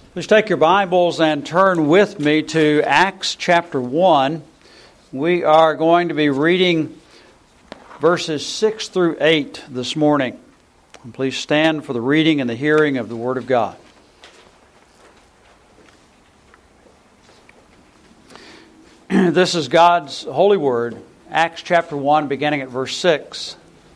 Please take your Bibles and turn with me to Acts chapter 1. We are going to be reading verses 6 through 8 this morning. And please stand for the reading and the hearing of the Word of God. This is God's holy Word, Acts chapter 1, beginning at verse 6.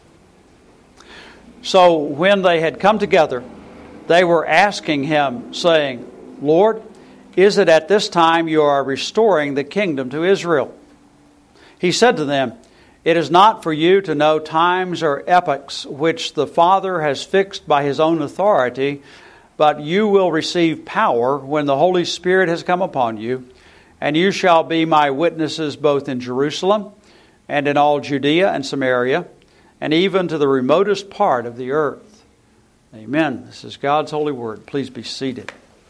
So when they had come together, they were asking him, saying, Lord, is it at this time you are restoring the kingdom to Israel? He said to them, It is not for you to know times or epochs which the Father has fixed by His own authority, but you will receive power when the Holy Spirit has come upon you, and you shall be my witnesses both in Jerusalem and in all Judea and Samaria, and even to the remotest part of the earth. Amen. This is God's holy word. Please be seated.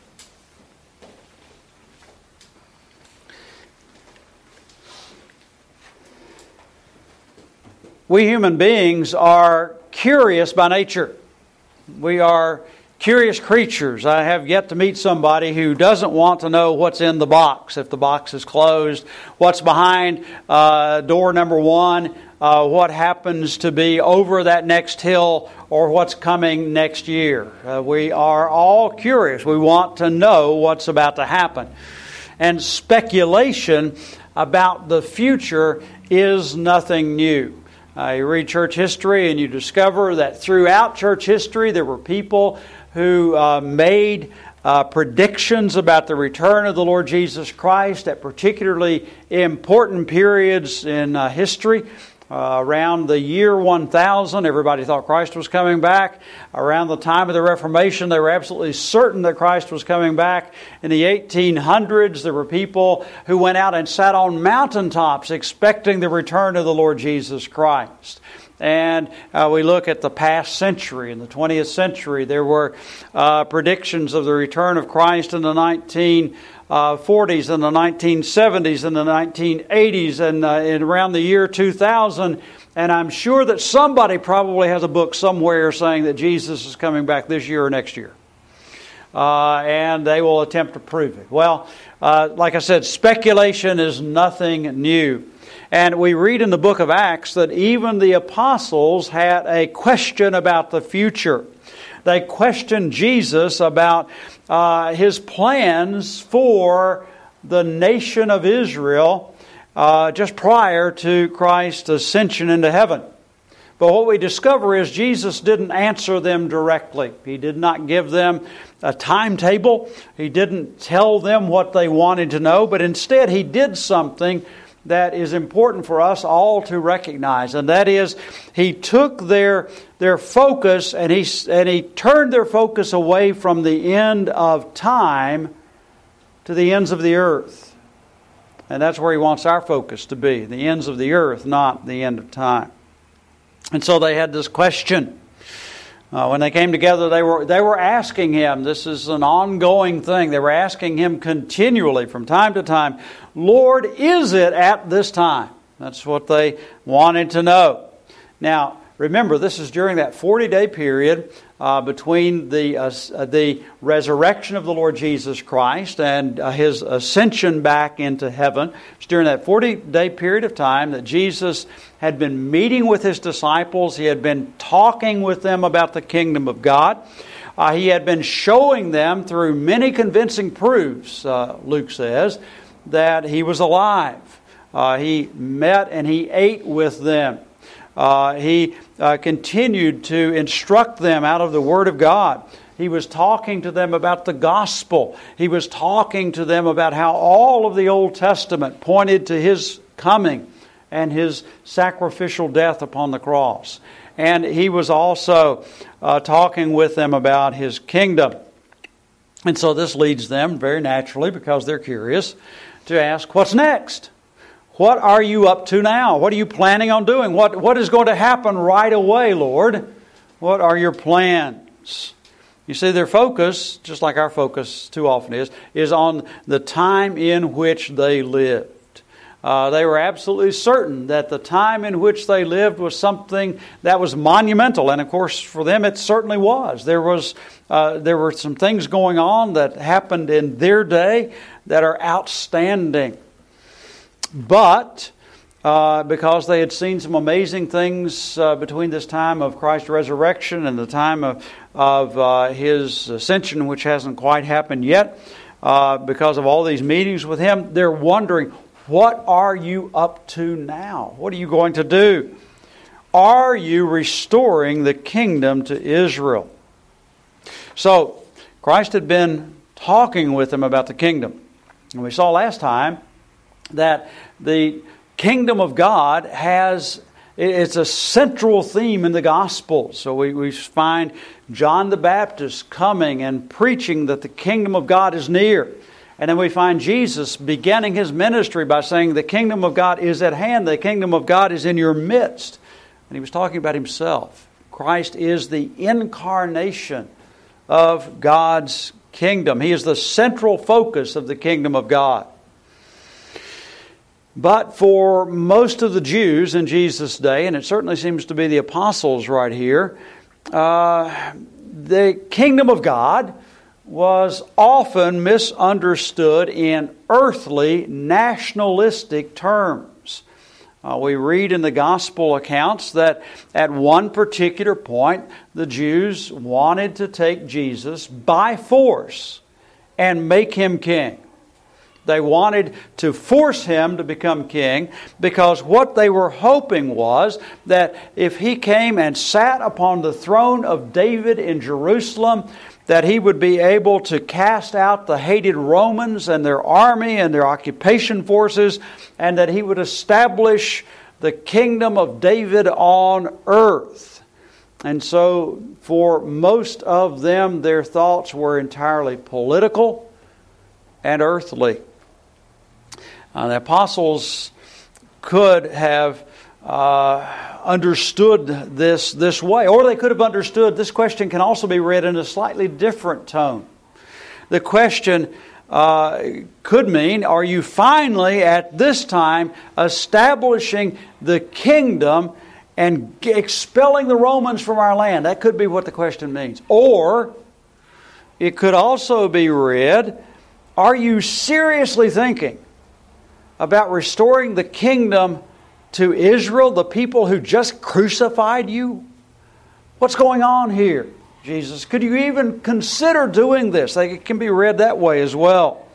We human beings are curious by nature. We are curious creatures. I have yet to meet somebody who doesn't want to know what's in the box, if the box is closed, what's behind door number 1, what happens to be over that next hill, or what's coming next year. We are all curious. We want to know what's about to happen. And speculation about the future is nothing new. You read church history and you discover that throughout church history there were people who made predictions about the return of the Lord Jesus Christ at particularly important periods in history. Around the year 1000, everybody thought Christ was coming back. Around the time of the Reformation, they were absolutely certain that Christ was coming back. In the 1800s, there were people who went out and sat on mountaintops expecting the return of the Lord Jesus Christ. And we look at the past century. In the 20th century, there were predictions of the return of Christ in the 1940s and the 1970s and the 1980s and around the year 2000. And I'm sure that somebody probably has a book somewhere saying that Jesus is coming back this year or next year. And they will attempt to prove it. Well, like I said, speculation is nothing new. And we read in the book of Acts that even the apostles had a question about the future. They questioned Jesus about His plans for the nation of Israel just prior to Christ's ascension into heaven. But what we discover is Jesus didn't answer them directly. He did not give them a timetable. He didn't tell them what they wanted to know. But instead, He did something that is important for us all to recognize. And that is, He took their focus and he turned their focus away from the end of time to the ends of the earth. And that's where He wants our focus to be, the ends of the earth, not the end of time. And so they had this question. When they came together, they were asking Him, this is an ongoing thing, they were asking Him continually from time to time, Lord, is it at this time? That's what they wanted to know. Now, remember, this is during that 40-day period between the resurrection of the Lord Jesus Christ and His ascension back into heaven. It's during that 40-day period of time that Jesus had been meeting with His disciples. He had been talking with them about the kingdom of God. He had been showing them through many convincing proofs, Luke says, that He was alive. He met and He ate with them. He continued to instruct them out of the Word of God. He was talking to them about the gospel. He was talking to them about how all of the Old Testament pointed to His coming and His sacrificial death upon the cross. And He was also talking with them about His kingdom. And so this leads them, very naturally, because they're curious, to ask, what's next? What are you up to now? What are you planning on doing? What is going to happen right away, Lord? What are your plans? You see, their focus, just like our focus too often is on the time in which they lived. They were absolutely certain that the time in which they lived was something that was monumental. And of course, for them it certainly was. There were some things going on that happened in their day that are outstanding. But because they had seen some amazing things between this time of Christ's resurrection and the time of His ascension, which hasn't quite happened yet, because of all these meetings with Him, they're wondering, what are you up to now? What are you going to do? Are you restoring the kingdom to Israel? So, Christ had been talking with them about the kingdom. And we saw last time that the kingdom of God it's a central theme in the Gospels. So we find John the Baptist coming and preaching that the kingdom of God is near. And then we find Jesus beginning His ministry by saying the kingdom of God is at hand. The kingdom of God is in your midst. And He was talking about Himself. Christ is the incarnation of God's kingdom. He is the central focus of the kingdom of God. But for most of the Jews in Jesus' day, and it certainly seems to be the apostles right here, the kingdom of God was often misunderstood in earthly, nationalistic terms. We read in the gospel accounts that at one particular point, the Jews wanted to take Jesus by force and make Him king. They wanted to force Him to become king because what they were hoping was that if He came and sat upon the throne of David in Jerusalem, that He would be able to cast out the hated Romans and their army and their occupation forces, and that He would establish the kingdom of David on earth. And so for most of them, their thoughts were entirely political and earthly. The apostles could have understood this way, or they could have understood this question can also be read in a slightly different tone. The question could mean, are you finally at this time establishing the kingdom and expelling the Romans from our land? That could be what the question means. Or it could also be read, are you seriously thinking about restoring the kingdom to Israel, the people who just crucified you? What's going on here, Jesus? Could you even consider doing this? It can be read that way as well.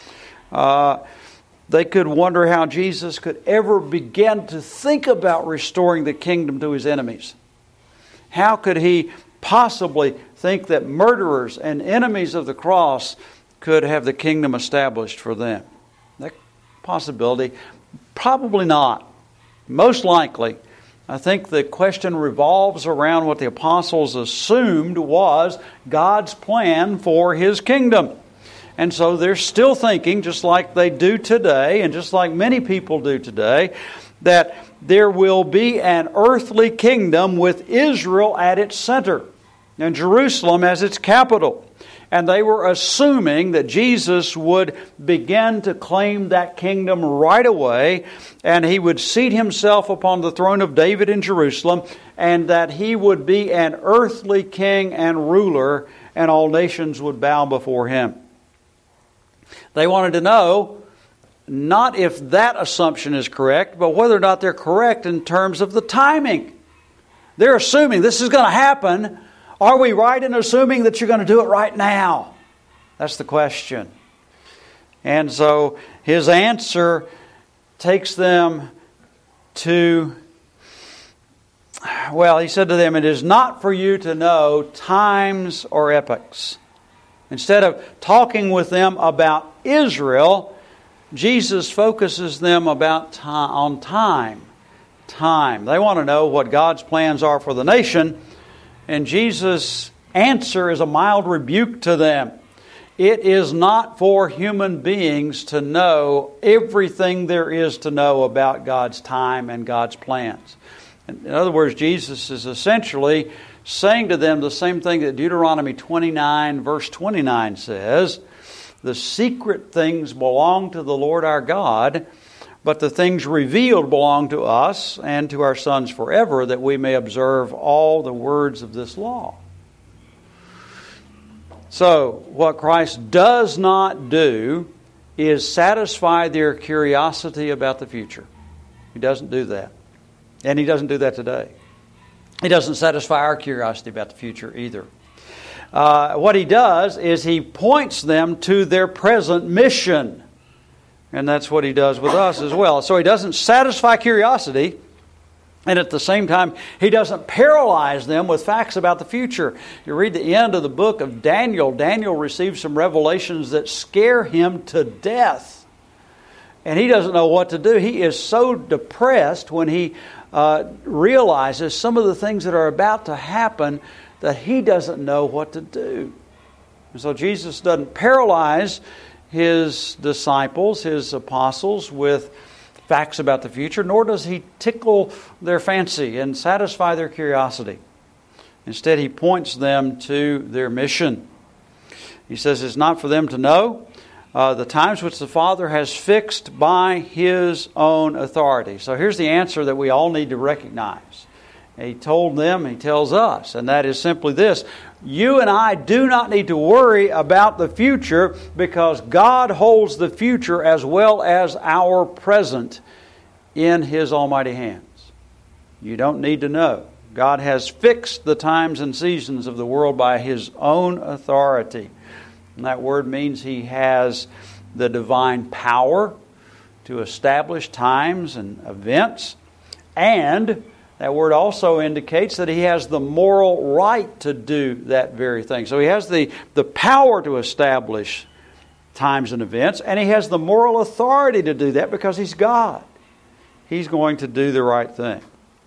They could wonder how Jesus could ever begin to think about restoring the kingdom to His enemies. How could He possibly think that murderers and enemies of the cross could have the kingdom established for them? That possibility, probably not. Most likely, I think the question revolves around what the apostles assumed was God's plan for His kingdom. And so they're still thinking, just like they do today, and just like many people do today, that there will be an earthly kingdom with Israel at its center and Jerusalem as its capital. And they were assuming that Jesus would begin to claim that kingdom right away, and He would seat Himself upon the throne of David in Jerusalem, and that He would be an earthly king and ruler, and all nations would bow before Him. They wanted to know not if that assumption is correct, but whether or not they're correct in terms of the timing. They're assuming this is going to happen. Are we right in assuming that you're going to do it right now? That's the question. And so His answer takes them to, He said to them, it is not for you to know times or epochs. Instead of talking with them about Israel, Jesus focuses them on time. Time. They want to know what God's plans are for the nation. And Jesus' answer is a mild rebuke to them. It is not for human beings to know everything there is to know about God's time and God's plans. In other words, Jesus is essentially saying to them the same thing that Deuteronomy 29 verse 29 says. The secret things belong to the Lord our God, but the things revealed belong to us and to our sons forever, that we may observe all the words of this law. So, what Christ does not do is satisfy their curiosity about the future. He doesn't do that. And He doesn't do that today. He doesn't satisfy our curiosity about the future either. What He does is He points them to their present mission. And that's what He does with us as well. So He doesn't satisfy curiosity, and at the same time, He doesn't paralyze them with facts about the future. You read the end of the book of Daniel. Daniel receives some revelations that scare him to death. And he doesn't know what to do. He is so depressed when he realizes some of the things that are about to happen that he doesn't know what to do. And so Jesus doesn't paralyze His disciples, His apostles, with facts about the future, nor does He tickle their fancy and satisfy their curiosity. Instead, He points them to their mission. He says it's not for them to know the times which the Father has fixed by His own authority. So here's the answer that we all need to recognize. He told them, He tells us, and that is simply this: you and I do not need to worry about the future, because God holds the future as well as our present in His almighty hands. You don't need to know. God has fixed the times and seasons of the world by His own authority. And that word means He has the divine power to establish times and events, and that word also indicates that He has the moral right to do that very thing. So He has the power to establish times and events, and He has the moral authority to do that because He's God. He's going to do the right thing.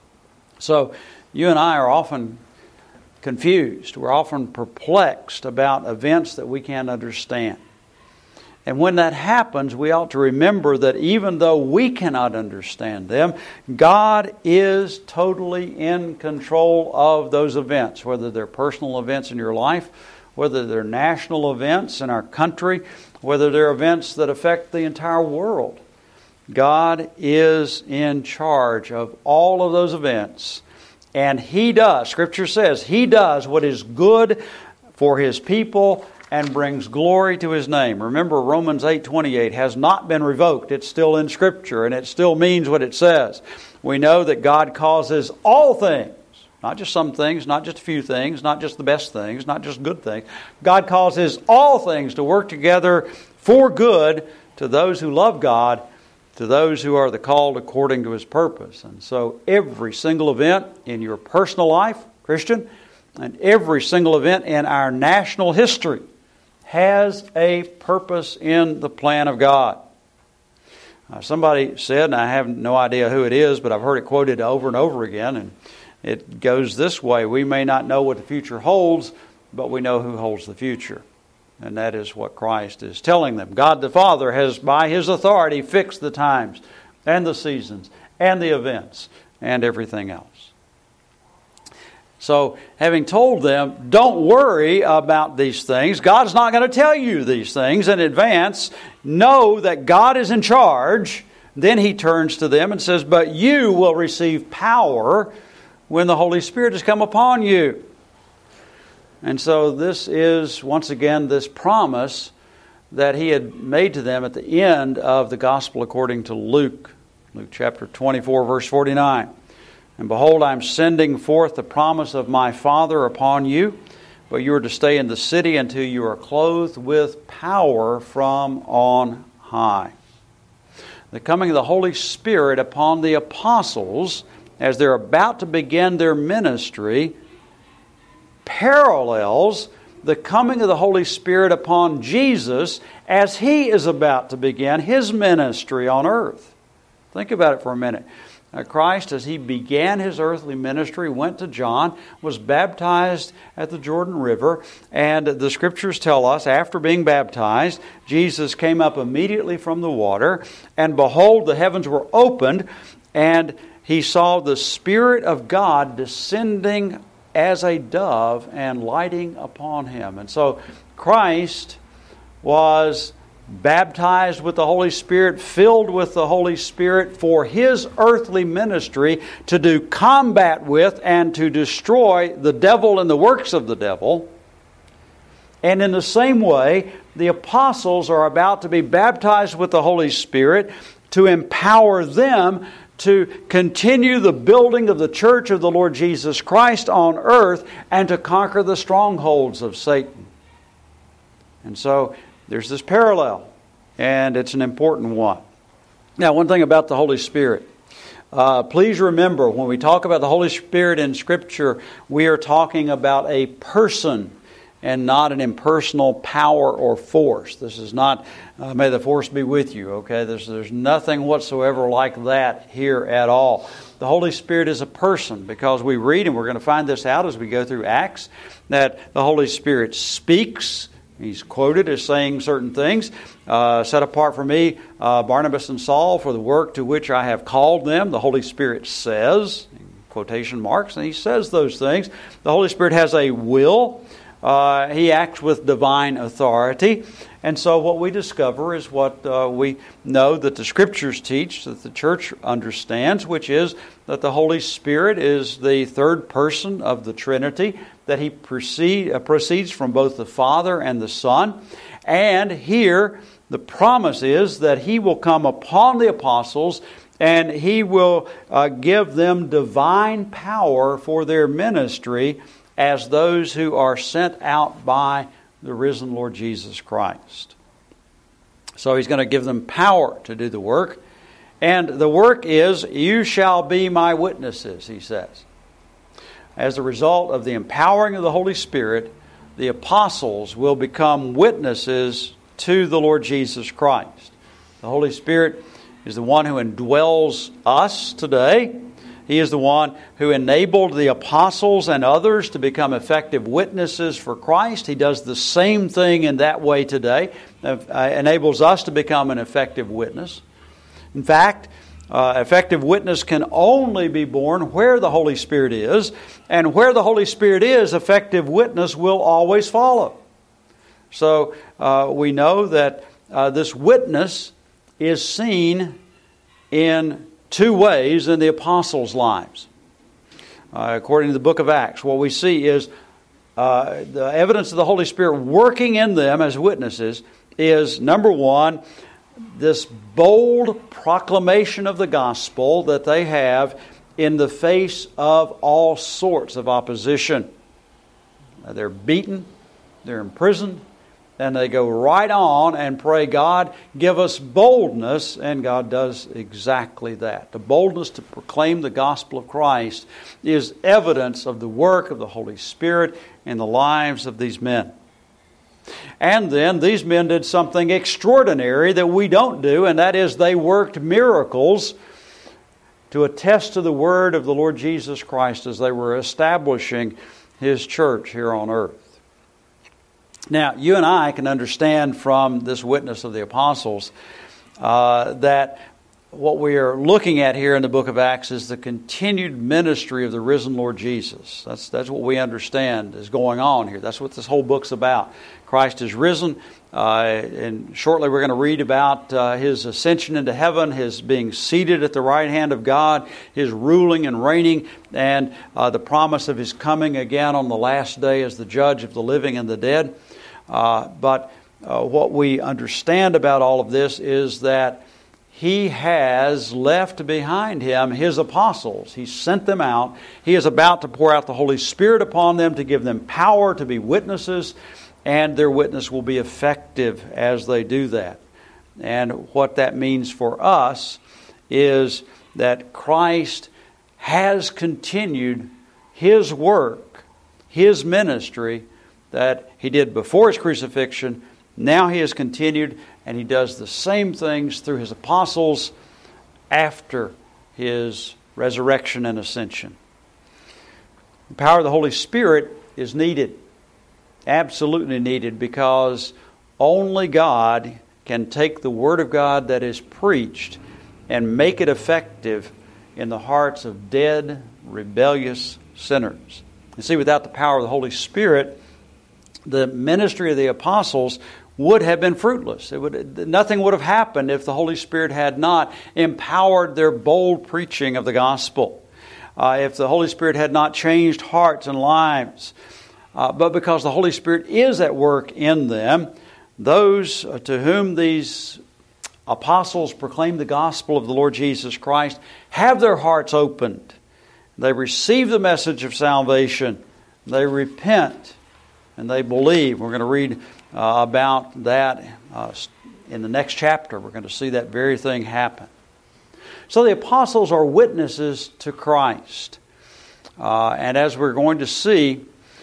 So you and I are often confused. We're often perplexed about events that we can't understand. And when that happens, we ought to remember that even though we cannot understand them, God is totally in control of those events, whether they're personal events in your life, whether they're national events in our country, whether they're events that affect the entire world. God is in charge of all of those events. And He does, Scripture says, He does what is good for His people and brings glory to His name. Remember, Romans 8:28 has not been revoked. It's still in Scripture, and it still means what it says. We know that God causes all things, not just some things, not just a few things, not just the best things, not just good things. God causes all things to work together for good to those who love God, to those who are the called according to His purpose. And so every single event in your personal life, Christian, and every single event in our national history has a purpose in the plan of God. Somebody said, and I have no idea who it is, but I've heard it quoted over and over again, and it goes this way: we may not know what the future holds, but we know who holds the future. And that is what Christ is telling them. God the Father has, by His authority, fixed the times and the seasons and the events and everything else. So, having told them, don't worry about these things. God's not going to tell you these things in advance. Know that God is in charge. Then He turns to them and says, but you will receive power when the Holy Spirit has come upon you. And so this is, once again, this promise that He had made to them at the end of the Gospel according to Luke. Luke chapter 24, verse 49. And behold, I am sending forth the promise of my Father upon you, but you are to stay in the city until you are clothed with power from on high. The coming of the Holy Spirit upon the apostles as they're about to begin their ministry parallels the coming of the Holy Spirit upon Jesus as He is about to begin His ministry on earth. Think about it for a minute. Christ, as He began His earthly ministry, went to John, was baptized at the Jordan River, and the Scriptures tell us, after being baptized, Jesus came up immediately from the water, and behold, the heavens were opened, and He saw the Spirit of God descending as a dove and lighting upon Him. And so Christ was baptized with the Holy Spirit, filled with the Holy Spirit for His earthly ministry to do combat with and to destroy the devil and the works of the devil. And in the same way, the apostles are about to be baptized with the Holy Spirit to empower them to continue the building of the church of the Lord Jesus Christ on earth and to conquer the strongholds of Satan. And so there's this parallel, and it's an important one. Now, one thing about the Holy Spirit. Please remember, when we talk about the Holy Spirit in Scripture, we are talking about a person and not an impersonal power or force. This is not, may the force be with you, okay? There's nothing whatsoever like that here at all. The Holy Spirit is a person, because we read, and we're going to find this out as we go through Acts, that the Holy Spirit speaks. He's quoted as saying certain things. Set apart for me, Barnabas and Saul, for the work to which I have called them. The Holy Spirit says, in quotation marks, and He says those things. The Holy Spirit has a will. He acts with divine authority. And so what we discover is what we know that the Scriptures teach, that the church understands, which is that the Holy Spirit is the third person of the Trinity, that He proceeds from both the Father and the Son. And here the promise is that He will come upon the apostles and He will give them divine power for their ministry as those who are sent out by the risen Lord Jesus Christ. So He's going to give them power to do the work. And the work is, you shall be my witnesses, He says. As a result of the empowering of the Holy Spirit, the apostles will become witnesses to the Lord Jesus Christ. The Holy Spirit is the one who indwells us today. He is the one who enabled the apostles and others to become effective witnesses for Christ. He does the same thing in that way today. Enables us to become an effective witness. In fact, effective witness can only be born where the Holy Spirit is. And where the Holy Spirit is, effective witness will always follow. So we know that this witness is seen in two ways in the apostles' lives. According to the book of Acts, what we see is the evidence of the Holy Spirit working in them as witnesses is, number one, this bold proclamation of the gospel that they have in the face of all sorts of opposition. They're beaten, they're imprisoned, and they go right on and pray, God, give us boldness, and God does exactly that. The boldness to proclaim the gospel of Christ is evidence of the work of the Holy Spirit in the lives of these men. And then these men did something extraordinary that we don't do, and that is they worked miracles to attest to the word of the Lord Jesus Christ as they were establishing His church here on earth. Now, you and I can understand from this witness of the apostles that what we are looking at here in the book of Acts is the continued ministry of the risen Lord Jesus. That's what we understand is going on here. That's what this whole book's about. Christ is risen, and shortly we're going to read about His ascension into heaven, His being seated at the right hand of God, His ruling and reigning, and the promise of His coming again on the last day as the judge of the living and the dead. But what we understand about all of this is that He has left behind Him His apostles. He sent them out. He is about to pour out the Holy Spirit upon them to give them power to be witnesses, and their witness will be effective as they do that. And what that means for us is that Christ has continued His work, His ministry, that He did before His crucifixion. Now He has continued, and He does the same things through His apostles after His resurrection and ascension. The power of the Holy Spirit is needed, absolutely needed, because only God can take the Word of God that is preached and make it effective in the hearts of dead, rebellious sinners. You see, without the power of the Holy Spirit, the ministry of the apostles would have been fruitless. Nothing would have happened if the Holy Spirit had not empowered their bold preaching of the gospel. If the Holy Spirit had not changed hearts and lives. But because the Holy Spirit is at work in them, those to whom these apostles proclaim the gospel of the Lord Jesus Christ have their hearts opened. They receive the message of salvation. They repent and they believe. We're going to read about that in the next chapter. We're going to see that very thing happen. So the apostles are witnesses to Christ. And as we're going to see,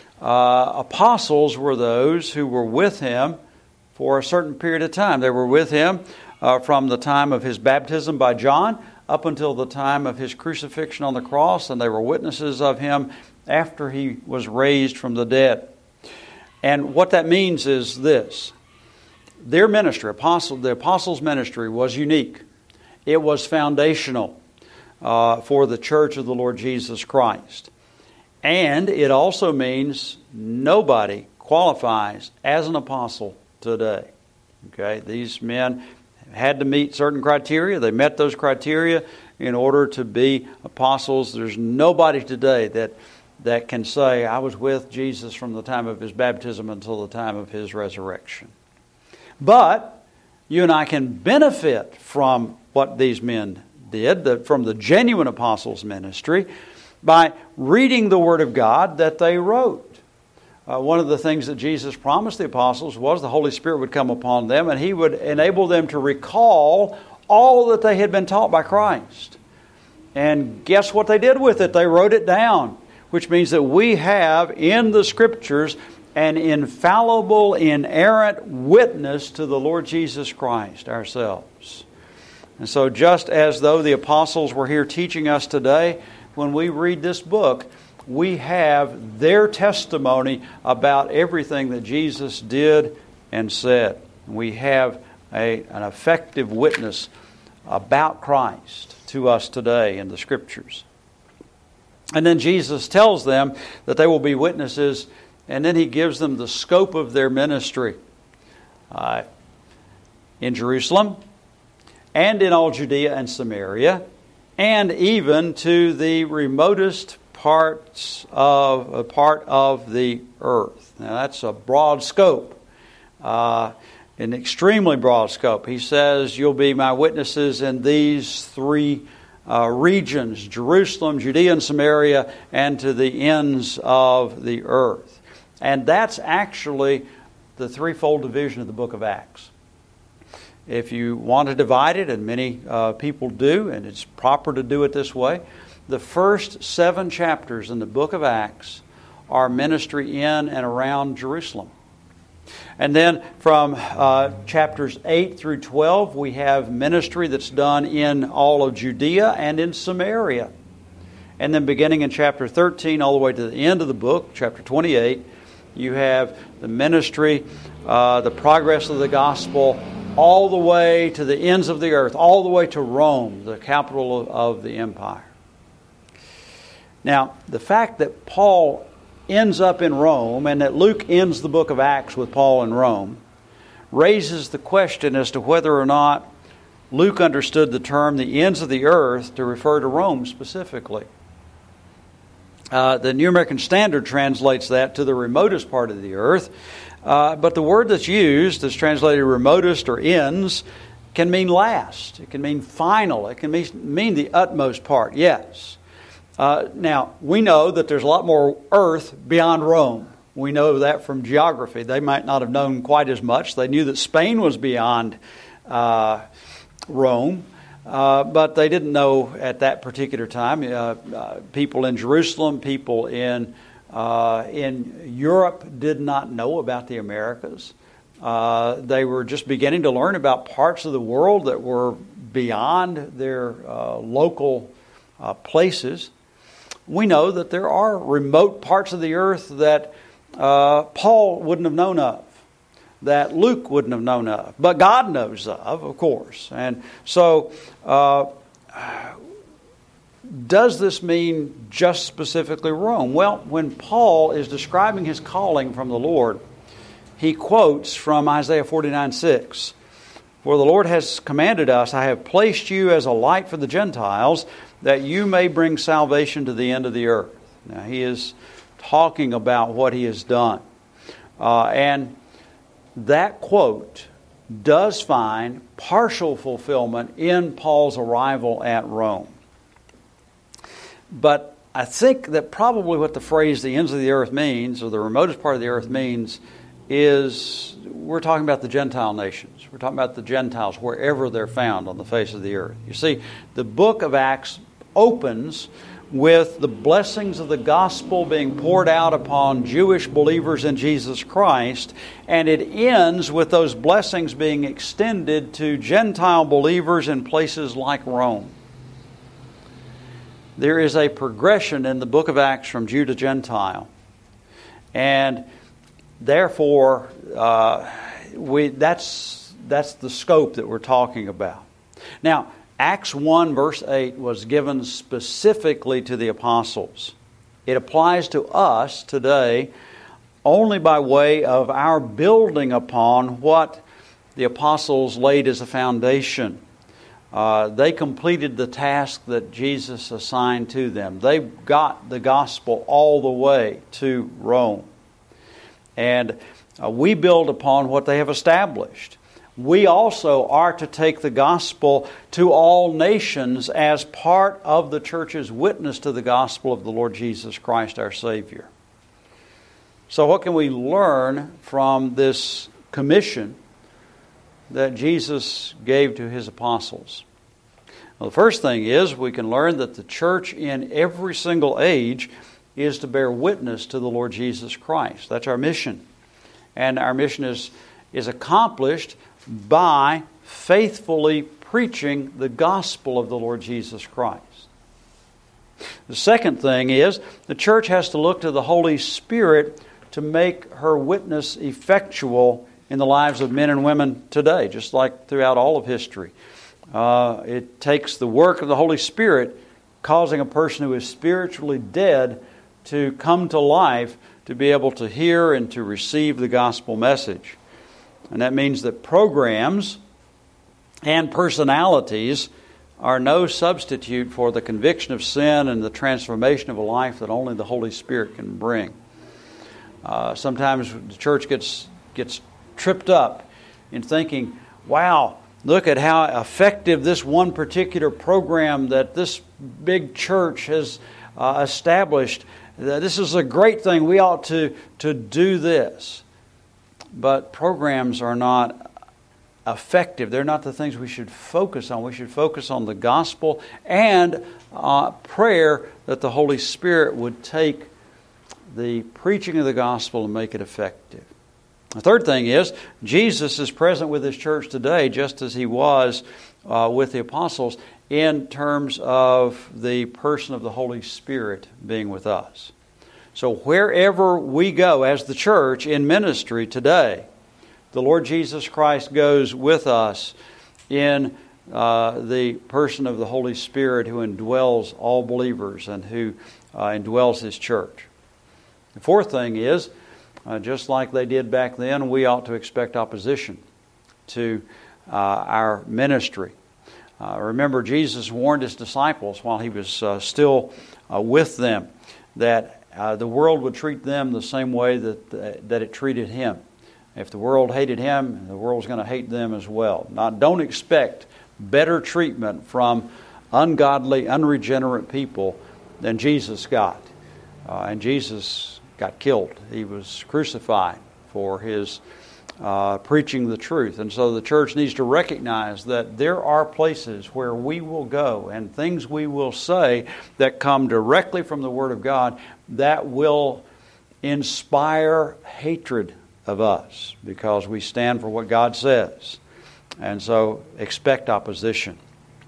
apostles were those who were with Him for a certain period of time. They were with Him from the time of His baptism by John up until the time of His crucifixion on the cross, and they were witnesses of Him after He was raised from the dead. And what that means is this. Their ministry, the apostles' ministry, was unique. It was foundational for the church of the Lord Jesus Christ. And it also means nobody qualifies as an apostle today. Okay, these men had to meet certain criteria. They met those criteria in order to be apostles. There's nobody today that can say, I was with Jesus from the time of His baptism until the time of His resurrection. But you and I can benefit from what these men did, from the genuine apostles' ministry, by reading the Word of God that they wrote. One of the things that Jesus promised the apostles was the Holy Spirit would come upon them and He would enable them to recall all that they had been taught by Christ. And guess what they did with it? They wrote it down, which means that we have in the Scriptures an infallible, inerrant witness to the Lord Jesus Christ ourselves. And so just as though the apostles were here teaching us today, when we read this book, we have their testimony about everything that Jesus did and said. We have an effective witness about Christ to us today in the Scriptures. And then Jesus tells them that they will be witnesses, and then He gives them the scope of their ministry in Jerusalem, and in all Judea and Samaria, and even to the remotest part of the earth. Now that's a broad scope, an extremely broad scope. He says, you'll be my witnesses in these three regions, Jerusalem, Judea and Samaria, and to the ends of the earth. And that's actually the threefold division of the book of Acts. If you want to divide it, and many people do, and it's proper to do it this way, the first 7 chapters in the book of Acts are ministry in and around Jerusalem. And then from chapters 8 through 12, we have ministry that's done in all of Judea and in Samaria. And then beginning in chapter 13 all the way to the end of the book, chapter 28, you have the ministry, the progress of the gospel, all the way to the ends of the earth, all the way to Rome, the capital of the empire. Now, the fact that Paul ends up in Rome and that Luke ends the book of Acts with Paul in Rome raises the question as to whether or not Luke understood the term the ends of the earth to refer to Rome specifically. The New American Standard translates that to the remotest part of the earth. But the word that's used, that's translated remotest or ends, can mean last. It can mean final. It can mean the utmost part, yes. Now, we know that there's a lot more earth beyond Rome. We know that from geography. They might not have known quite as much. They knew that Spain was beyond Rome. But they didn't know at that particular time. People in Jerusalem, people in Europe did not know about the Americas. They were just beginning to learn about parts of the world that were beyond their local places. We know that there are remote parts of the earth that Paul wouldn't have known of, that Luke wouldn't have known of, but God knows of course. And so, does this mean just specifically Rome? Well, when Paul is describing his calling from the Lord, he quotes from Isaiah 49:6. For the Lord has commanded us, I have placed you as a light for the Gentiles, that you may bring salvation to the end of the earth. Now he is talking about what he has done. And that quote does find partial fulfillment in Paul's arrival at Rome. But I think that probably what the phrase the ends of the earth means, or the remotest part of the earth means, is we're talking about the Gentile nations. We're talking about the Gentiles wherever they're found on the face of the earth. You see, the book of Acts opens with the blessings of the gospel being poured out upon Jewish believers in Jesus Christ, and it ends with those blessings being extended to Gentile believers in places like Rome. There is a progression in the book of Acts from Jew to Gentile, and therefore that's the scope that we're talking about. Now, Acts 1 verse 8 was given specifically to the apostles. It applies to us today only by way of our building upon what the apostles laid as a foundation. They completed the task that Jesus assigned to them. They got the gospel all the way to Rome. And we build upon what they have established. We also are to take the gospel to all nations as part of the church's witness to the gospel of the Lord Jesus Christ, our Savior. So what can we learn from this commission that Jesus gave to His apostles? Well, the first thing is we can learn that the church in every single age is to bear witness to the Lord Jesus Christ. That's our mission. And our mission is accomplished by faithfully preaching the gospel of the Lord Jesus Christ. The second thing is the church has to look to the Holy Spirit to make her witness effectual in the lives of men and women today, just like throughout all of history. It takes the work of the Holy Spirit causing a person who is spiritually dead to come to life, to be able to hear and to receive the gospel message. And that means that programs and personalities are no substitute for the conviction of sin and the transformation of a life that only the Holy Spirit can bring. Sometimes the church gets tripped up in thinking, wow, look at how effective this one particular program that this big church has established. This is a great thing. We ought to do this. But programs are not effective. They're not the things we should focus on. We should focus on the gospel and prayer that the Holy Spirit would take the preaching of the gospel and make it effective. The third thing is Jesus is present with His church today just as He was with the apostles in terms of the person of the Holy Spirit being with us. So wherever we go as the church in ministry today, the Lord Jesus Christ goes with us in the person of the Holy Spirit who indwells all believers and who indwells His church. The fourth thing is, just like they did back then, we ought to expect opposition to our ministry. Remember, Jesus warned His disciples while He was still with them that the world would treat them the same way that it treated Him. If the world hated Him, the world's going to hate them as well. Now, don't expect better treatment from ungodly, unregenerate people than Jesus got. And Jesus got killed. He was crucified for His preaching the truth. And so the church needs to recognize that there are places where we will go and things we will say that come directly from the Word of God that will inspire hatred of us because we stand for what God says. And so expect opposition.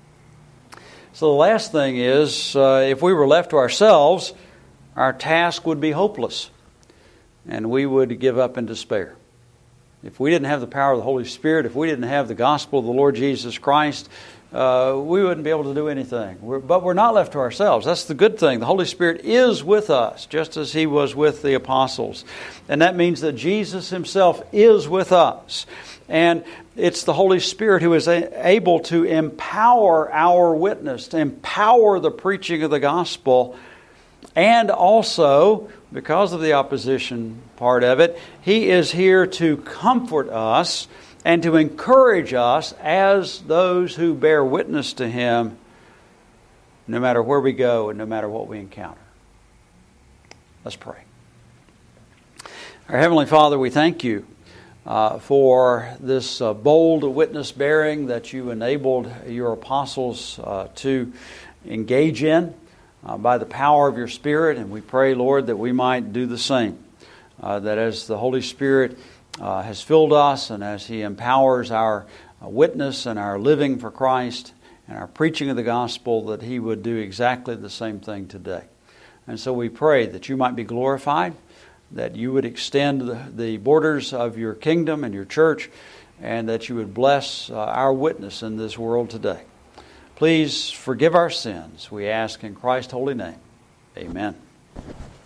So the last thing is, if we were left to ourselves, our task would be hopeless and we would give up in despair. If we didn't have the power of the Holy Spirit, if we didn't have the gospel of the Lord Jesus Christ, we wouldn't be able to do anything. But we're not left to ourselves. That's the good thing. The Holy Spirit is with us, just as He was with the apostles. And that means that Jesus Himself is with us. And it's the Holy Spirit who is able to empower our witness, to empower the preaching of the gospel. And also, because of the opposition part of it, He is here to comfort us and to encourage us as those who bear witness to Him, no matter where we go and no matter what we encounter. Let's pray. Our Heavenly Father, we thank You for this bold witness bearing that You enabled Your apostles to engage in by the power of Your Spirit. And we pray, Lord, that we might do the same. That as the Holy Spirit has filled us and as He empowers our witness and our living for Christ and our preaching of the gospel, that He would do exactly the same thing today. And so we pray that You might be glorified, that You would extend the borders of Your kingdom and Your church, and that You would bless our witness in this world today. Please forgive our sins, we ask in Christ's holy name. Amen.